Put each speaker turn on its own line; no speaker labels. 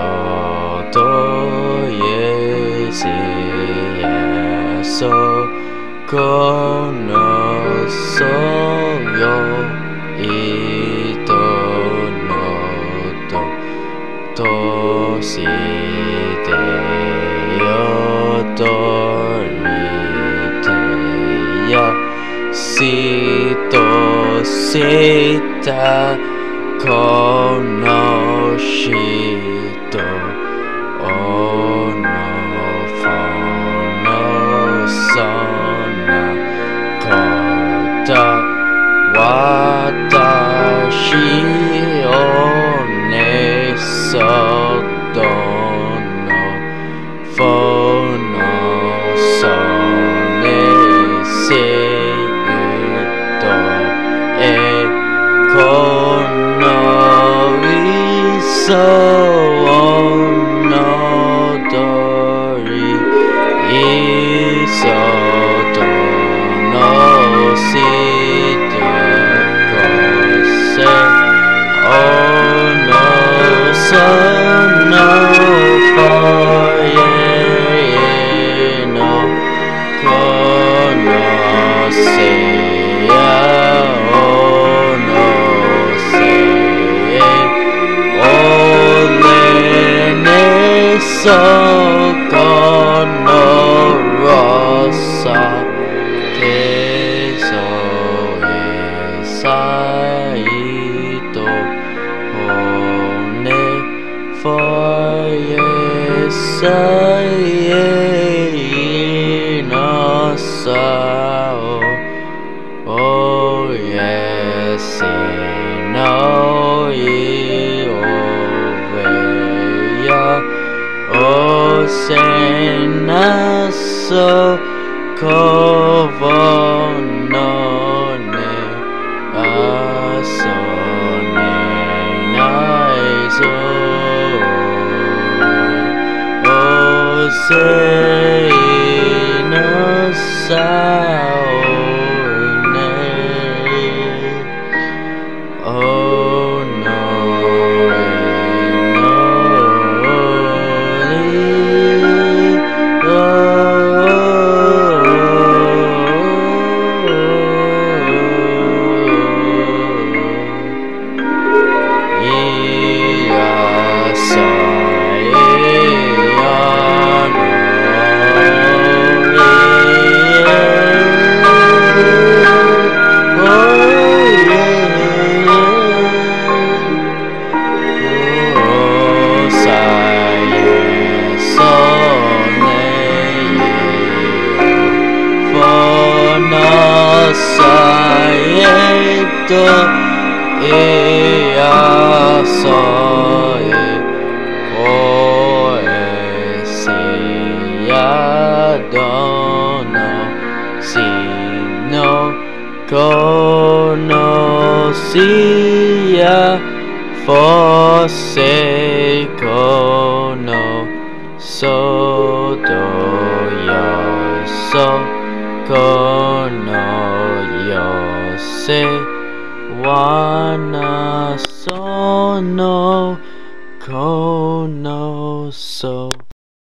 とイエスこのそよいとのとしてよとりてやしとしたこの人おのフォのそなこと私をねそとのフォのそねせとこのいそのどりいそとのしとこせおのそのフォエのこのせやおのせおれねそこのロサけそえさいとほねフォエさえいのさおえせのいおべやおせなそこぼのねあそねないぞおせいのさおねおのいやそえおえせやどのしのこのしやフォセこのそとよそこのよせわなそのこのそ